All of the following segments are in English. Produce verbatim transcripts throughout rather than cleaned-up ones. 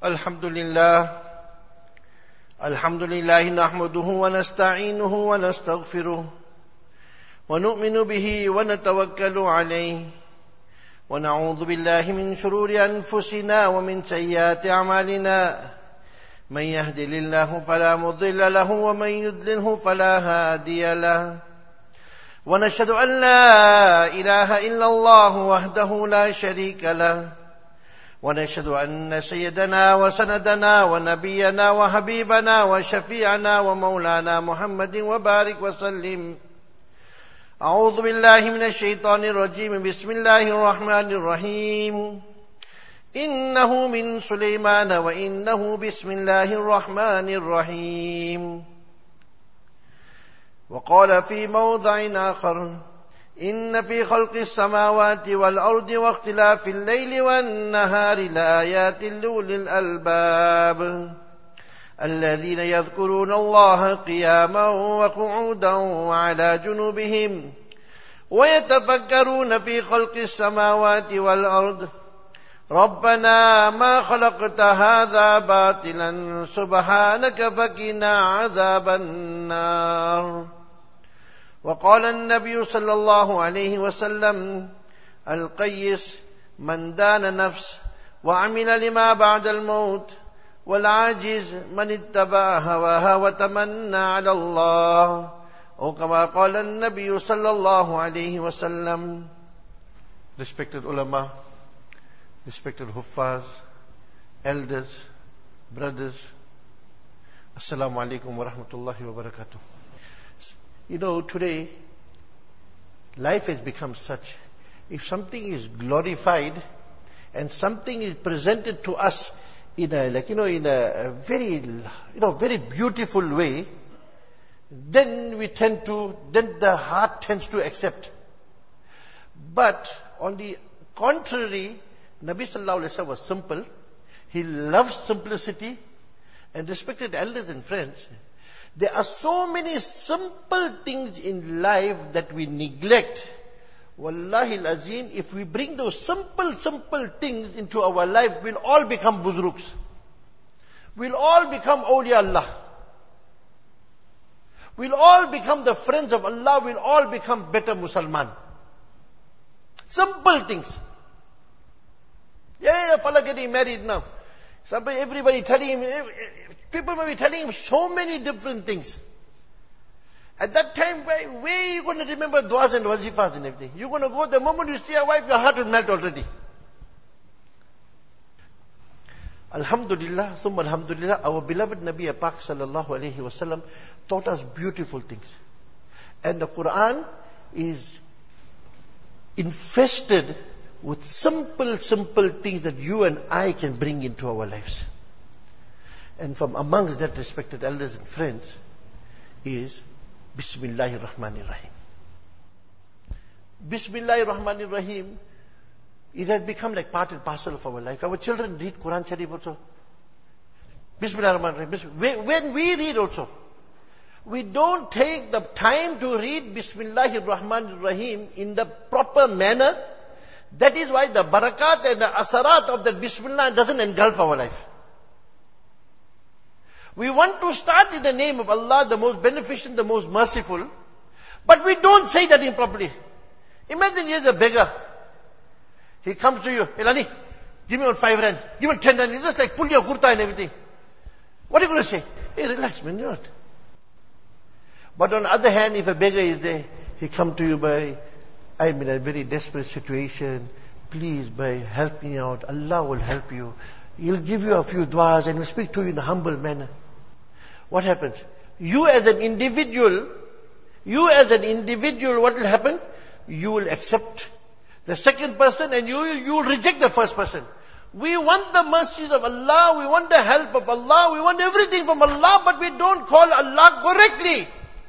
الحمد لله الحمد لله نحمده ونستعينه ونستغفره ونؤمن به ونتوكل عليه ونعوذ بالله من شرور أنفسنا ومن سيئات أعمالنا من يهدي الله فلا مضل له ومن يضلله فلا هادي له ونشهد أن لا إله إلا الله وحده لا شريك له ونشهد أن سيدنا وسندنا ونبينا وحبيبنا وشفيعنا ومولانا محمد وبارك وسلم. أعوذ بالله من الشيطان الرجيم. بسم الله الرحمن الرحيم. إنه من سليمان وإنه بسم الله الرحمن الرحيم. وقال في موضع آخر: إن في خلق السماوات والأرض واختلاف الليل والنهار لآيات لأولي الألباب الذين يذكرون الله قياما وقعودا وعلى جنوبهم ويتفكرون في خلق السماوات والأرض ربنا ما خلقت هذا باطلا سبحانك فقنا عذاب النار. وقال النبي صلى الله عليه وسلم: القيس من دان نفس وعمل لما بعد الموت والعاجز من اتبع هواها وتمنى على الله أو كما قال النبي صلى الله عليه وسلم. Respected ulama, respected huffaz, elders, brothers, Assalamu alaikum wa rahmatullahi wa barakatuh. You know, today, life has become such. If something is glorified and something is presented to us in a, like, you know, in a very, you know, very beautiful way, then we tend to, then the heart tends to accept. But on the contrary, Nabi Sallallahu Alaihi Wasallam was simple. He loved simplicity. And respected elders and friends, there are so many simple things in life that we neglect. Wallahi al-Azim, if we bring those simple, simple things into our life, we'll all become buzruks. We'll all become awliya Allah. We'll all become the friends of Allah. We'll all become better Musliman. Simple things. Yeah, yeah, fella getting married now. Somebody, everybody telling him, people may be telling him so many different things. At that time, where, where are you going to remember du'as and wazifas and everything? You're going to go, the moment you see a wife, your heart will melt already. Alhamdulillah, summa alhamdulillah, our beloved Nabi Pak sallallahu alayhi wa sallam taught us beautiful things. And the Quran is infested with simple, simple things that you and I can bring into our lives. And from amongst that, respected elders and friends, is Bismillahir Rahmanir Rahim. Bismillahir Rahmanir Rahim, it has become like part and parcel of our life. Our children read Quran Sharif also. Bismillahir Rahmanir Rahim. When we read also, we don't take the time to read Bismillahir Rahmanir Rahim in the proper manner. That is why the barakat and the asarat of that Bismillah doesn't engulf our life. We want to start in the name of Allah, the most beneficent, the most merciful, but we don't say that improperly. Imagine here's a beggar. He comes to you, "Hey Lani, give me one five rand, give me ten rand." He just like pull your kurta and everything. What are you going to say? Hey, relax, man, you're not. But on the other hand, if a beggar is there, he come to you by, "I'm in a very desperate situation. Please, by help me out. Allah will help you. He'll give you a few du'as and he'll speak to you in a humble manner." What happens? You as an individual, you as an individual, what will happen? You will accept the second person and you, you will reject the first person. We want the mercies of Allah, we want the help of Allah, we want everything from Allah, but we don't call Allah correctly.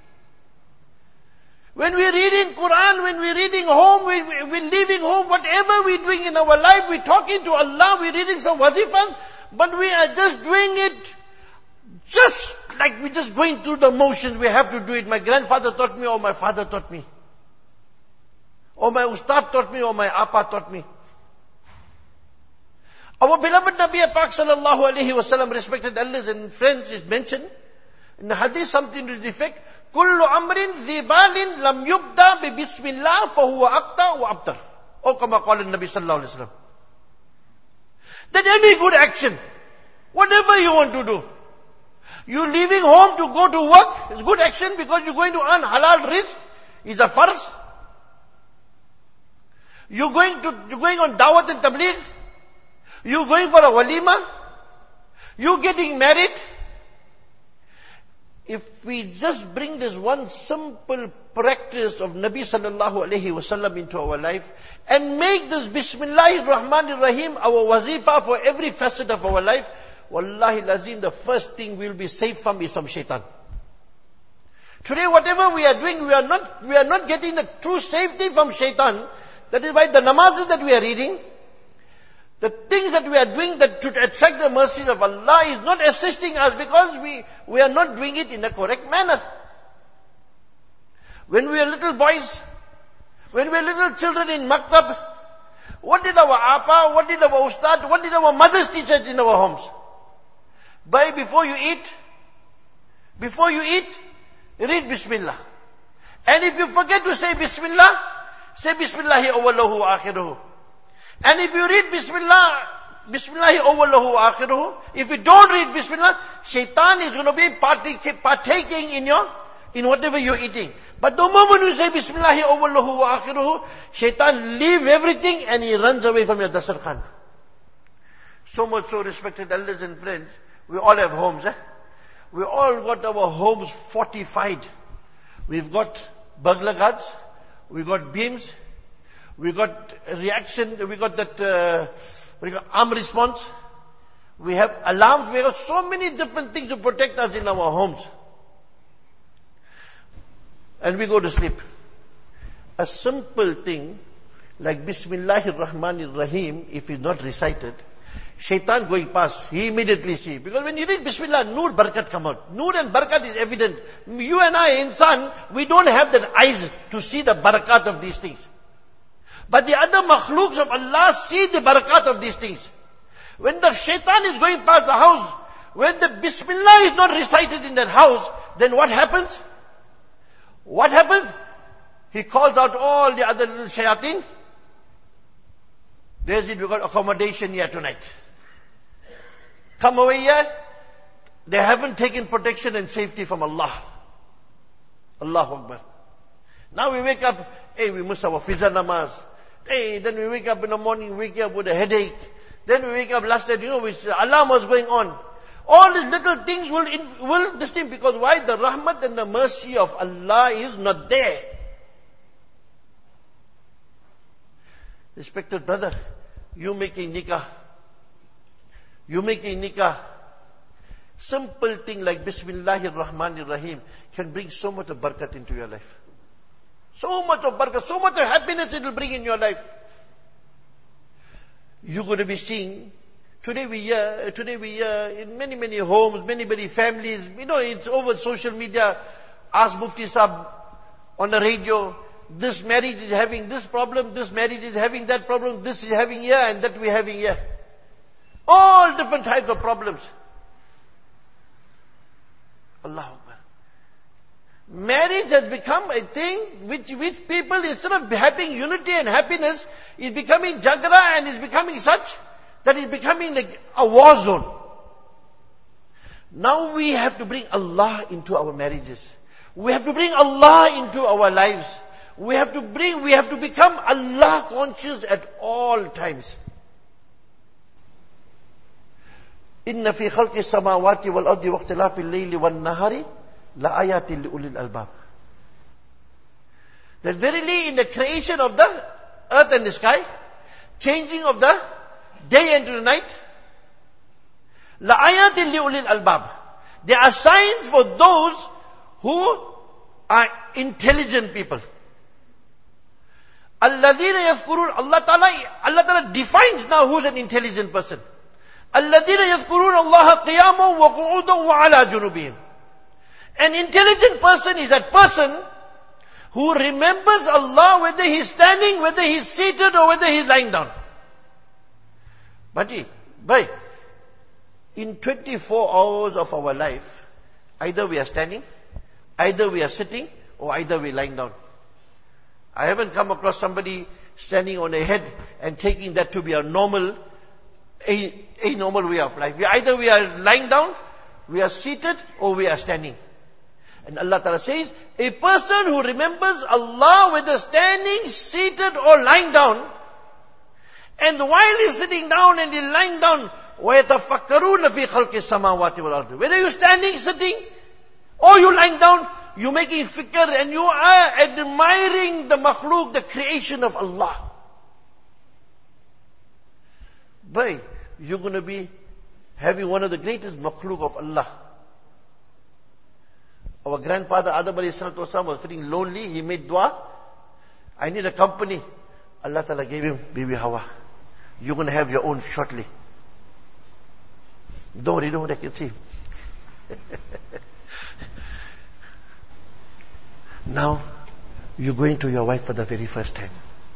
When we're reading Quran, when we're reading home, we, we, we're leaving home, whatever we're doing in our life, we're talking to Allah, we're reading some wazifas, but we are just doing it just like we're just going through the motions. We have to do it. My grandfather taught me, or my father taught me. Or my ustad taught me, or my appa taught me. Our beloved Nabi Pak sallallahu alayhi wa sallam, respected elders and friends, is mentioned in the hadith something to the effect, Kullu amrin zibalin lam yubda bi bismillah fahuwa aqta wa abtar. Or kama qala Nabi sallallahu alayhi wa sallam. That any good action, whatever you want to do, you leaving home to go to work, is good action because you're going to earn halal rizq, is a farz. You're going to, you're going on dawat and tabligh, you're going for a walima, you're getting married. If we just bring this one simple practice of Nabi sallallahu alayhi wasallam into our life and make this Bismillahir Rahmanir Rahim our wazifa for every facet of our life, wallahi lazim, the first thing we'll be safe from is from shaitan. Today whatever we are doing, we are not, we are not getting the true safety from shaitan. That is why the namazes that we are reading, the things that we are doing that to attract the mercies of Allah is not assisting us because we, we are not doing it in a correct manner. When we are little boys, when we are little children in maktab, what did our apa, what did our ustad, what did our mothers teach us in our homes? By before you eat, before you eat, read Bismillah. And if you forget to say Bismillah, say Bismillahi awwaluhu wa akhiruhu. And if you read Bismillah, Bismillahi awwaluhu wa akhiruhu, if you don't read Bismillah, shaitan is going to be partaking in your, in whatever you're eating. But the moment you say Bismillahi awwaluhu wa akhiruhu, shaitan leave everything and he runs away from your dasarkhan. So much so, respected elders and friends, we all have homes, eh? We all got our homes fortified. We've got burglar guards, we got beams, we got reaction, we got that, uh, we got arm response, we have alarms, we have so many different things to protect us in our homes. And we go to sleep. A simple thing like Bismillahir Rahmanir Rahim, if it's not recited, shaitan going past, he immediately see. Because when you read Bismillah, Noor Barakat come out. Noor and Barakat is evident. You and I, insan, we don't have that eyes to see the Barakat of these things. But the other makhlooks of Allah see the Barakat of these things. When the shaitan is going past the house, when the Bismillah is not recited in that house, then what happens? What happens? He calls out all the other little shayateen. There's it, we got accommodation here tonight. Come away here. They haven't taken protection and safety from Allah. Allahu Akbar. Now we wake up, hey, we miss our fajr namaz. Hey, then we wake up in the morning, wake up with a headache. Then we wake up last night, you know, which alarm was going on. All these little things will, will distinct because why? The rahmat and the mercy of Allah is not there. Respected brother, you making nikah, you making nikah, simple thing like Bismillahir Rahmanir Rahim can bring so much of barakat into your life. So much of barakat, so much of happiness it will bring in your life. You're going to be seeing, today we hear, today we hear in many, many homes, many, many families, you know, it's over social media, ask Mufti Sahib on the radio, this marriage is having this problem, this marriage is having that problem, this is having here and that we're having here. All different types of problems. Allahu Akbar. Marriage has become a thing which, which people, instead of having unity and happiness, is becoming jagara and is becoming such that it's becoming like a war zone. Now we have to bring Allah into our marriages. We have to bring Allah into our lives. We have to bring, we have to become Allah conscious at all times. إِنَّ فِي خَلْقِ السَّمَاوَاتِ وَالْأَرْضِ وَاخْتِلَافِ اللَّيْلِ وَالنَّهَارِ لَآيَاتٍ لِأُولِي الْأَلْبَابِ. That verily in the creation of the earth and the sky, changing of the day into the night, لَآيَاتٍ لِأُولِي الْأَلْبَابِ. There are signs for those who are intelligent people. الَّذِينَ يَذْكُرُونَ, Allah Ta'ala, Allah Ta'ala defines now who's an intelligent person. الَّذِينَ يَذْكُرُونَ اللَّهَ قِيَامًا وَقُعُودًا وَعَلَى جُنُوبِهِمْ. An intelligent person is that person who remembers Allah whether he's standing, whether he's seated or whether he's lying down. But But in twenty-four hours of our life, either we are standing, either we are sitting, or either we are lying down. I haven't come across somebody standing on a head and taking that to be a normal, a, a normal way of life. We, either we are lying down, we are seated, or we are standing. And Allah Ta'ala says, a person who remembers Allah whether standing, seated, or lying down, and while he's sitting down and he's lying down, وَيَتَفَكَّرُونَ فِي خَلْقِ السَّمَاوَاتِ وَالْأَرْضِ. Whether you're standing, sitting, or you're lying down, you're making fikr and you are admiring the makhluk, the creation of Allah. Boy, you're going to be having one of the greatest makhluk of Allah. Our grandfather Adam alayhi salatu wasalam was feeling lonely. He made dua. I need a company. Allah Ta'ala gave him Bibi Hawa. You're going to have your own shortly. Don't worry, don't worry, I can see. Now, you're going to your wife for the very first time.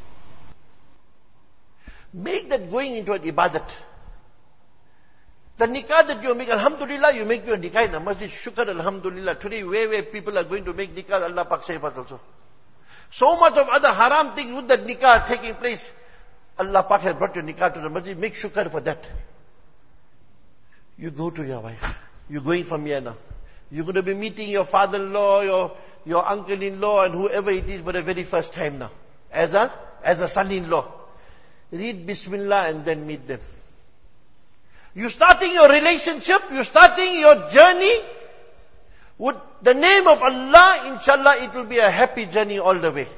Make that going into an ibadat. The nikah that you make, alhamdulillah, you make your nikah in a masjid, shukr, alhamdulillah. Today, where, where people are going to make nikah, Allah Pak save us also. So much of other haram things with that nikah taking place. Allah Pak has brought your nikah to the masjid, make shukr for that. You go to your wife. You're going from here now. You're going to be meeting your father-in-law, your, your uncle-in-law, and whoever it is for the very first time now. As a, as a son-in-law. Read Bismillah and then meet them. You're starting your relationship, you're starting your journey with the name of Allah, inshallah it will be a happy journey all the way.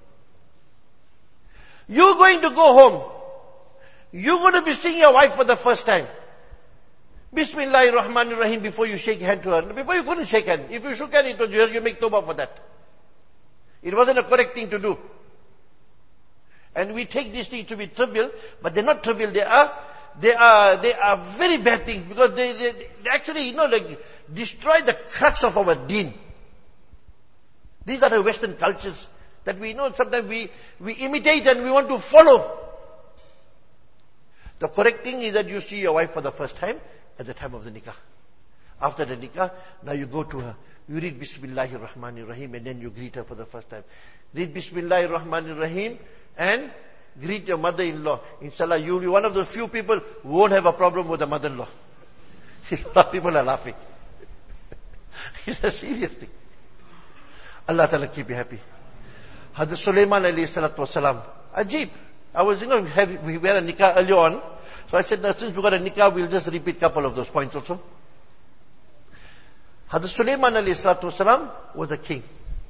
You're going to go home. You're going to be seeing your wife for the first time. Bismillahirrahmanirrahim before you shake hand to her. Before you couldn't shake hand. If you shook hand, it was you, you make tawbah for that. It wasn't a correct thing to do. And we take these things to be trivial, but they're not trivial. They are, they are, they are very bad things because they, they, they actually, you know, like destroy the crux of our deen. These are the Western cultures that we know sometimes we, we imitate and we want to follow. The correct thing is that you see your wife for the first time at the time of the nikah. After the nikah, now you go to her. You read Bismillahirrahmanirrahim and then you greet her for the first time. Read Bismillahirrahmanirrahim and greet your mother-in-law. Inshallah, you'll be one of those few people who won't have a problem with the mother-in-law. A lot of people are laughing. It's a serious thing. Allah Ta'ala keep you happy. Hazrat Sulaiman alayhi salatu wasalam. Ajib. I was, you know, have, we were a nikah earlier on. So I said, now, since we got a nikah, we'll just repeat a couple of those points also. Hazrat Sulaiman alayhi salatu wasalam was a king.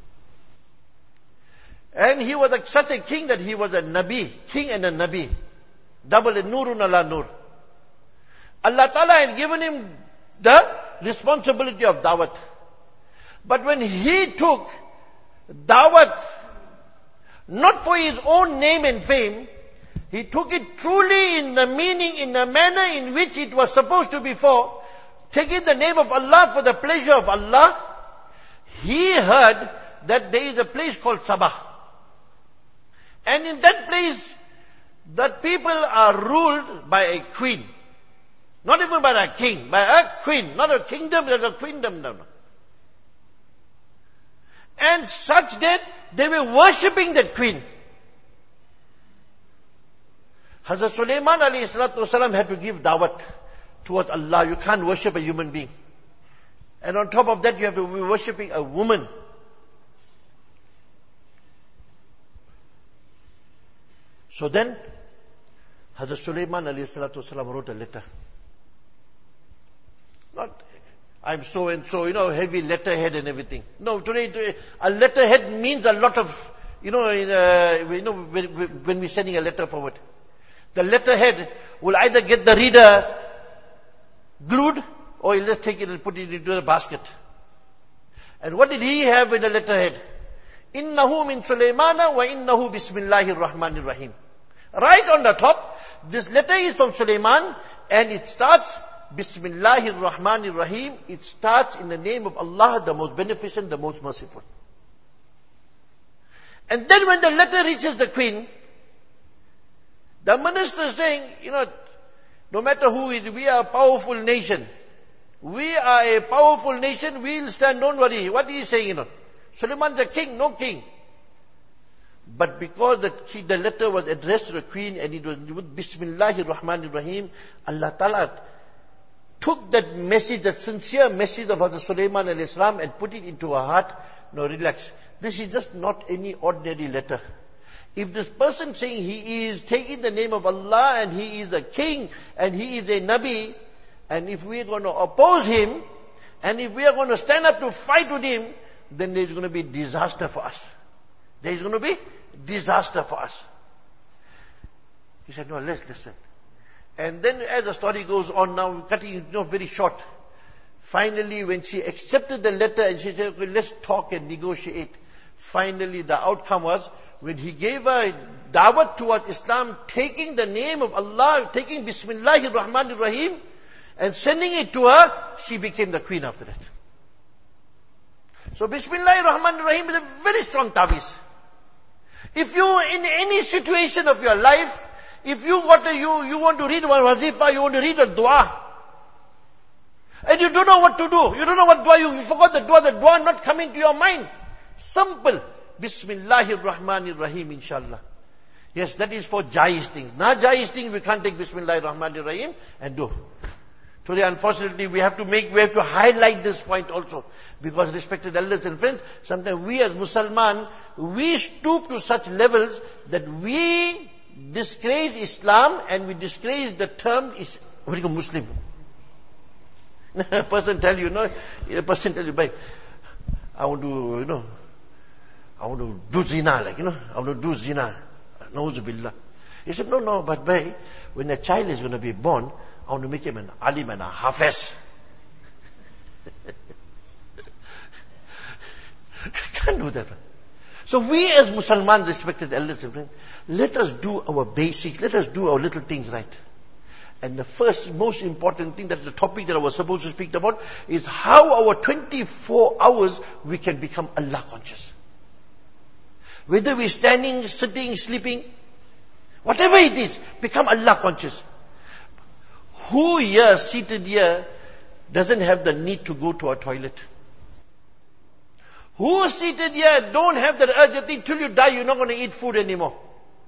And he was a, such a king that he was a Nabi, king and a Nabi. Double a nurun ala nur. Allah Ta'ala had given him the responsibility of dawat. But when he took dawat, not for his own name and fame, he took it truly in the meaning, in the manner in which it was supposed to be for, taking the name of Allah for the pleasure of Allah. He heard that there is a place called Sabah. And in that place, that people are ruled by a queen. Not even by a king, by a queen. Not a kingdom, there's a queendom. No, no. And such that they were worshipping that queen. Hazrat Sulaiman alayhi salatu wasalam had to give dawat towards Allah. You can't worship a human being. And on top of that, you have to be worshipping a woman. So then, Hazrat Sulaiman alayhi salatu wasalam wrote a letter. Not, I'm so and so, you know, heavy letterhead and everything. No, today, today a letterhead means a lot of, you know, in, uh, you know, when, when we're sending a letter forward. The letterhead will either get the reader glued, or he'll just take it and put it into the basket. And what did he have in the letterhead? Innahu min Sulaymana wa innahu bismillahir rahmanir rahim. Right on the top, this letter is from Sulaiman, and it starts Bismillahir Rahmanir Rahim. It starts in the name of Allah, the most beneficent, the most merciful. And then when the letter reaches the queen, the minister is saying, you know, No matter who it is, we are a powerful nation. We are a powerful nation, we'll stand, don't worry. What is he saying, you know? Suleiman's a king, no king. But because the, the letter was addressed to the queen and it was with Bismillahir Rahmanir Rahim, Allah Ta'ala took that message, that sincere message of Hazrat Sulaiman alayhi salam and put it into her heart. No, relax. This is just not any ordinary letter. If this person saying he is taking the name of Allah and he is a king and he is a Nabi, and if we are going to oppose him, and if we are going to stand up to fight with him, then there is going to be disaster for us. There is going to be disaster for us. He said, no, let's listen. And then as the story goes on now, cutting it you know, very short, finally when she accepted the letter and she said, okay, let's talk and negotiate. Finally the outcome was, when he gave her da'wat towards Islam, taking the name of Allah, taking Bismillahir Rahmanir Rahim, and sending it to her, she became the queen after that. So Bismillahir Rahmanir Rahim is a very strong tabiz. If you, in any situation of your life, if you got a, you, you want to read one wazifa, you want to read a dua, and you don't know what to do, you don't know what dua, you, you forgot the dua, the dua not coming to your mind. Simple. Bismillahir Rahmanir Rahim, inshallah. Yes, that is for jaiz things. Not jaiz things, we can't take Bismillahir Rahmanir Rahim and do. Today, unfortunately, we have to make, we have to highlight this point also. Because respected elders and friends, sometimes we as Musliman, we stoop to such levels that we disgrace Islam and we disgrace the term is, what do you call Muslim? A person tell you, no, a person tell you, bhai, I want to, you know, I want to do zina, like, you know, I want to do zina. Nauzu billah. He said, no, no, but bhai, when a child is going to be born, I want to make him an alim and a hafiz. Can't do that. So we as Muslims, respected elders and friends, let us do our basics, let us do our little things right. And the first, most important thing, that the topic that I was supposed to speak about, is how our twenty-four hours we can become Allah conscious. Whether we're standing, sitting, sleeping, whatever it is, become Allah conscious. Who here, seated here, doesn't have the need to go to a toilet? Who seated here don't have the urge, you think till you die you're not going to eat food anymore?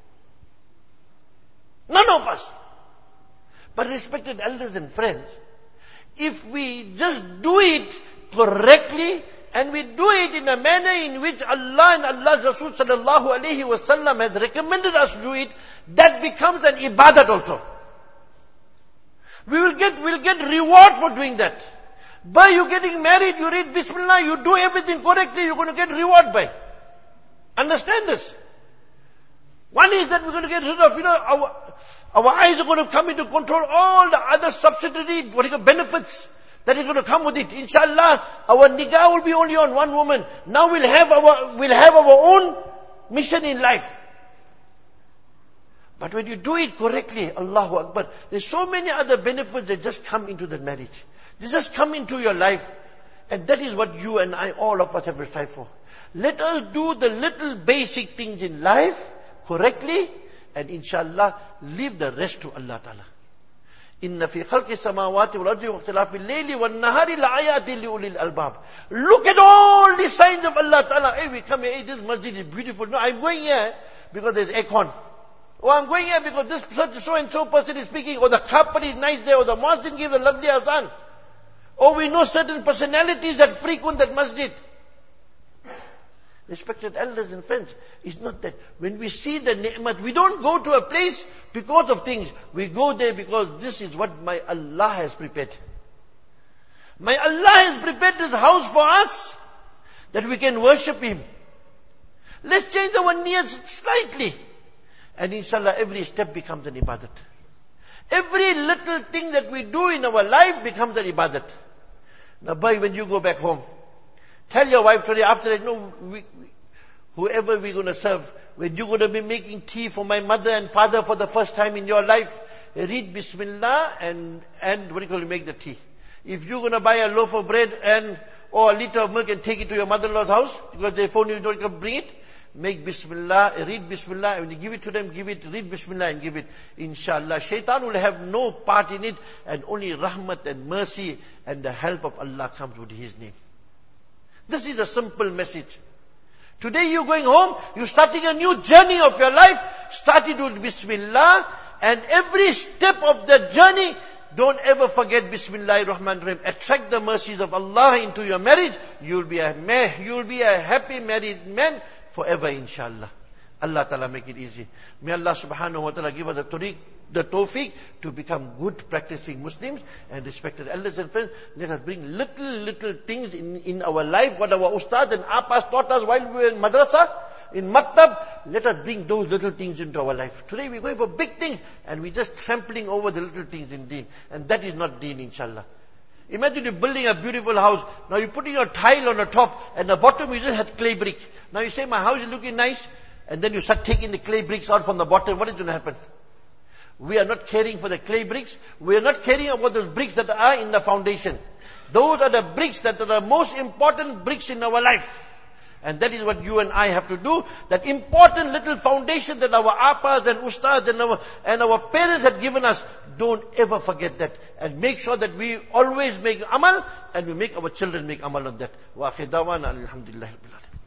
None of us. But respected elders and friends, if we just do it correctly, and we do it in a manner in which Allah and Allah's Rasul sallallahu alayhi wa sallam has recommended us to do it, that becomes an ibadat also. We will get, we'll get reward for doing that. By you getting married, you read Bismillah, you do everything correctly, you're going to get reward by. Understand this. One is that we're going to get rid of, you know, our, our eyes are going to come into control all the other subsidiary, what you call, benefits that is going to come with it. Inshallah, our nikah will be only on one woman. Now we'll have our, we'll have our own mission in life. But when you do it correctly, Allahu Akbar, there's so many other benefits that just come into the marriage. They just come into your life. And that is what you and I, all of us, have to strive for. Let us do the little basic things in life correctly, and inshallah, leave the rest to Allah Ta'ala. Inna fi khalqi samawati wal ardi wa ikhtilafi al-layli wan nahari la'ayatin li ulil albab. Look at all the signs of Allah Ta'ala. Hey, we come here, hey, this masjid is beautiful. No, I'm going here because there's aircon. Or I'm going here because this so and so person is speaking, or the carpet is nice there, or the muezzin gives a lovely azan. Or we know certain personalities that frequent that masjid. Respected elders and friends, it's not that. When we see the ni'mat, we don't go to a place because of things. We go there because this is what my Allah has prepared. My Allah has prepared this house for us, that we can worship Him. Let's change our niyat slightly. And inshallah, every step becomes an ibadat. Every little thing that we do in our life becomes an ibadat. Now, boy, when you go back home, tell your wife today, after that, no, we, we, whoever we're going to serve, when you're going to be making tea for my mother and father for the first time in your life, read Bismillah and, and what do you call it, make the tea. If you're going to buy a loaf of bread and, or a liter of milk and take it to your mother-in-law's house, because they phone you, don't come bring it, make Bismillah, read Bismillah, and when you give it to them, give it, read Bismillah and give it. Inshallah, shaitan will have no part in it, and only rahmat and mercy and the help of Allah comes with his name. This is a simple message. Today you're going home, you're starting a new journey of your life, start it with Bismillah, and every step of the journey, don't ever forget Bismillah ar-Rahman ar-Rahim. Attract the mercies of Allah into your marriage. You'll be a meh, you'll be a happy married man forever, inshallah. Allah Ta'ala make it easy. May Allah subhanahu wa ta'ala give us the tawfiq, the tawfiq to become good practicing Muslims and respected elders and friends. Let us bring little, little things in, in our life, what our ustad and appas taught us while we were in madrasa, in maktab. Let us bring those little things into our life. Today we're going for big things and we're just trampling over the little things in deen. And that is not deen, inshallah. Imagine you're building a beautiful house. Now you're putting a tile on the top and the bottom you just had clay brick. Now you say, my house is looking nice. And then you start taking the clay bricks out from the bottom. What is going to happen? We are not caring for the clay bricks. We are not caring about those bricks that are in the foundation. Those are the bricks that are the most important bricks in our life. And that is what you and I have to do. That important little foundation that our appas and ustads and our, and our parents had given us. Don't ever forget that. And make sure that we always make amal and we make our children make amal on that. Wa akhidawana alhamdulillah.